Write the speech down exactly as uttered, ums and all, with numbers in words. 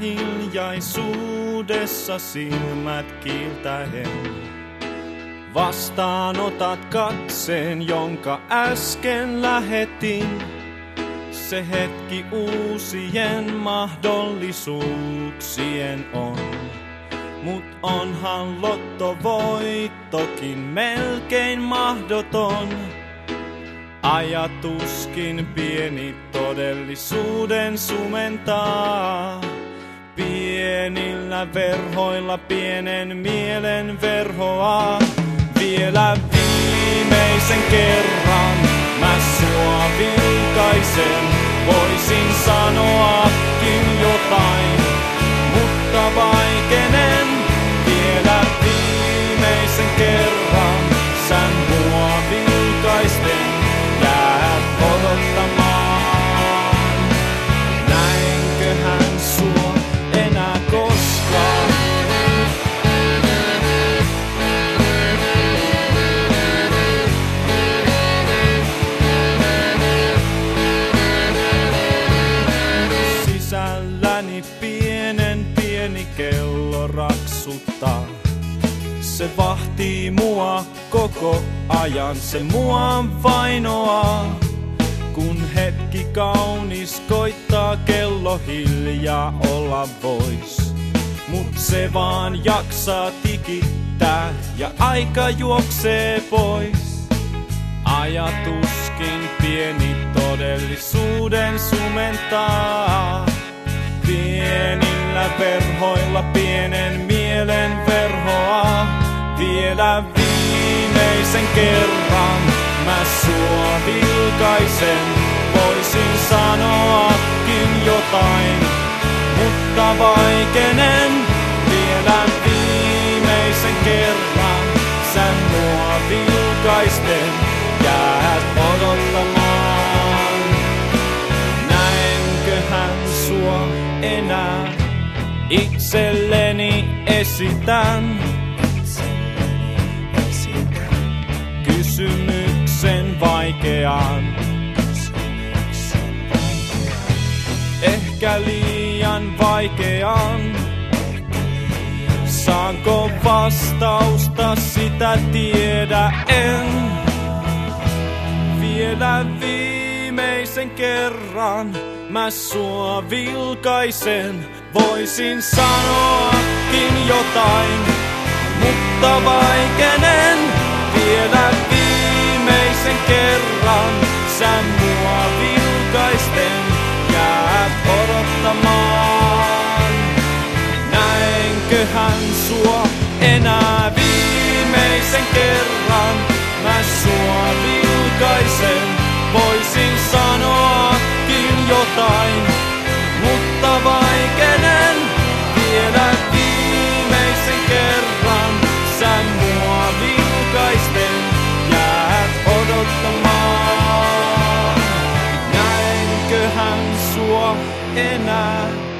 hiljaisuudessa silmät kiiltäen. Vastaanotat katseen, jonka äsken lähetin. Se hetki uusien mahdollisuuksien on. Mut onhan lottovoittokin melkein mahdoton. Ajatuskin pieni todellisuuden sumentaa. Pienillä verhoilla pienen mielen verhoa. Vielä viimeisen kerran mä sua vilkaisen. Voisin sanoakin jotain, mutta vaikenen. Vielä viimeisen kerran sän mua vilkaisten jäät odottamaan. Näinköhän sua enää koskaan? Sisälläni pienen pieni kello raksuttaa. Se vahtii mua koko ajan, se mua vainoaa. Kun hetki kaunis koittaa, kello hiljaa olla vois. Mut se vaan jaksaa tikittää ja aika juoksee pois. Ajatuskin pieni todellisuuden sumentaa. Pienillä verhoilla pienen mielen verhoa. Vielä viimeisen kerran mä sua vilkaisen. Voisin sanoakin jotain, mutta vaikenen. Vielä viimeisen kerran sä mua vilkaisten jäät odottamaan. Näenköhän sua enää? Itselleni esitän kysymyksen vaikean. Ehkä liian vaikean. Saanko vastausta, sitä tiedä en. Vielä viimeisen kerran mä sua vilkaisen. Voisin sanoakin jotain, mutta vaikenen. Vielä viimeisen kerran sä mua vilkaisten jäät odottamaan. Näenköhän sua enää viimeisen kerran? Mä sua vilkaisen. Voisin sanoakin jotain, mutta vaikenen. Vielä viimeisen kerran sä mua vilkaisten jäät odottamaan. Näenköhän sua enää?